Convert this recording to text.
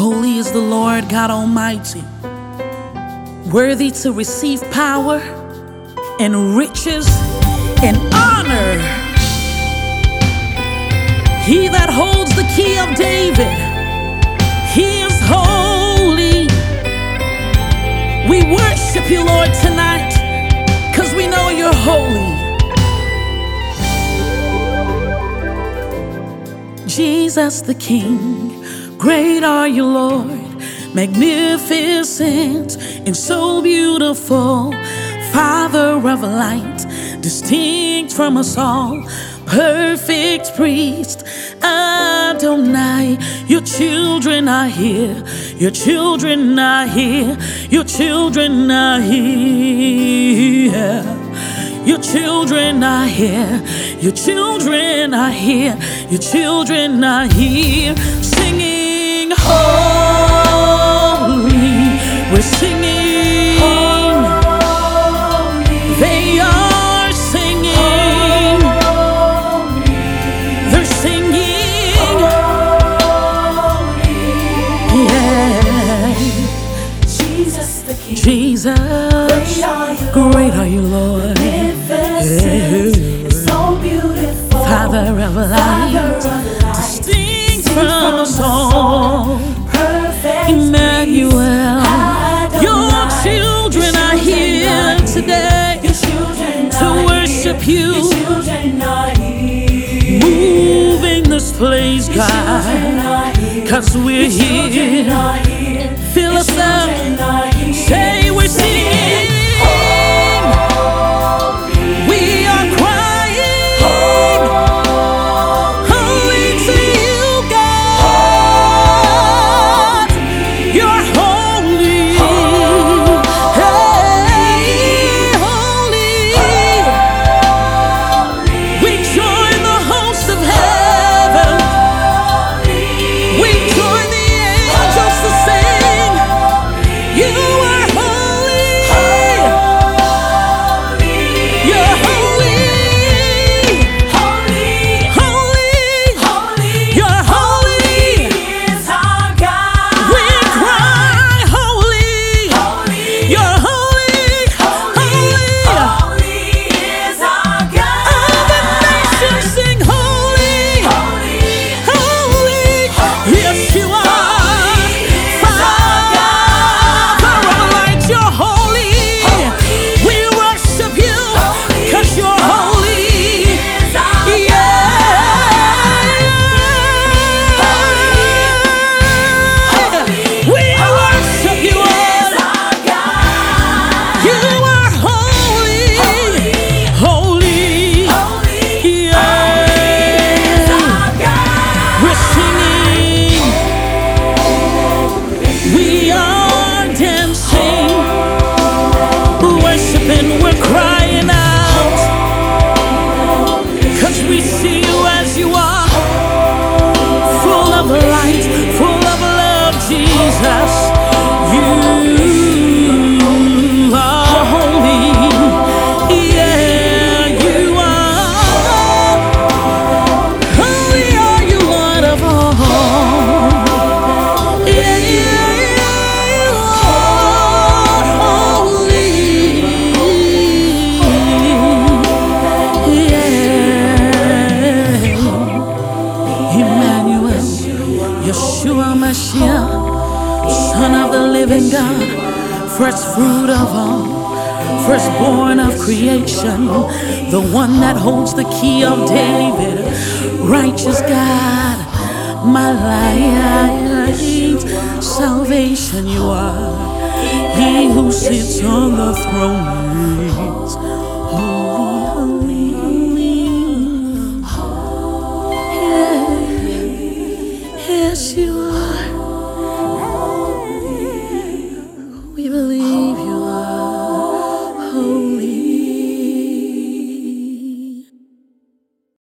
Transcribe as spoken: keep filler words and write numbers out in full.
Holy is the Lord God Almighty, worthy to receive power and riches and honor. He that holds the key of David, he is holy. We worship you, Lord, tonight, because we know you're holy. Jesus the King, great are you, Lord, magnificent and so beautiful. Father of light, distinct from us all, perfect priest, Adonai. Your children are here, your children are here, your children are here. Your children are here, your children are here, your children are here, singing holy. We're singing holy. They are singing holy. They're singing holy. Yeah. Jesus the King, Jesus, great are you, great are you, Lord. It's so beautiful. Father of light, distinct from us all, perfect Emmanuel. Your children are here today to worship you. Move in this place, God, cause we're here. Fill us up. Say we're singing. Son of the living God, first fruit of all, firstborn of creation, the one that holds the key of David, righteous God, my light, salvation you are, he who sits on the throne.